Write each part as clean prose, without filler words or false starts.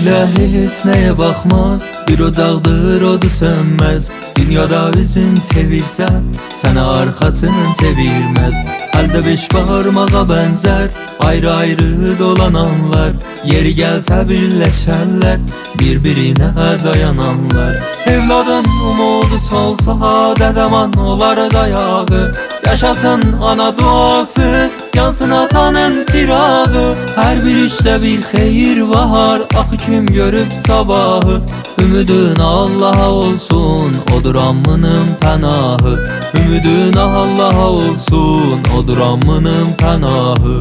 Elə heç nəyə baxmaz, bir ocaqdır odu sönməz. Dünyada üzün çevirsə, sənə arxasını çevirməz. Əldə 5 barmağa bənzər, ayrı-ayrı dolananlar. Yeri gəlsə birləşərlər, bir-birinə dayananlar. Evladın umudu solsa, dədəman olar dayağı. Yaşasın ana duası, yansın atanın çirağı. Hər bir işdə bir xeyir var, axı kim görüb sabahı. Ümidin Allaha olsun, odur ammının pənahı. Ümidin Allaha olsun, odur ammının pənahı.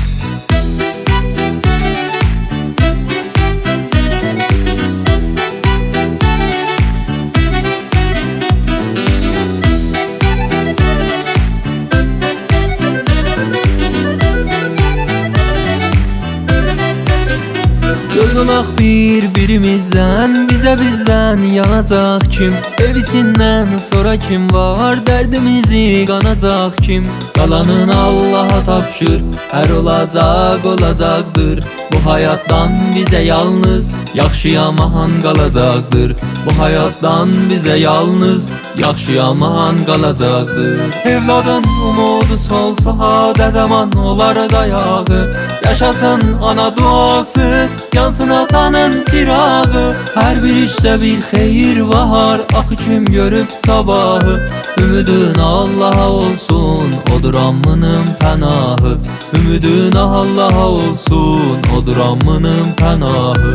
Gözünaq bir-birimizdən, bizdən yanacaq kim? Ev içindən sonra kim var, dərdimizi qanacaq kim? Qalanın Allaha tapşır, hər olacaqdır. Bu həyatdan bizə yalnız yaxşı yaman qalacaqdır. Bu həyatdan bizə yalnız yaxşı yaman qalacaqdır. Evladın umudu solsa, dədəman olar dayağı. Yaşasın ana duası, yansın atanın çirağı. Hər bir işdə bir xeyir var, axı kim görüb sabahı. Ümidin Allaha olsun, odur ammının pənahı. Ümidin Allaha olsun, odur ammının pənahı.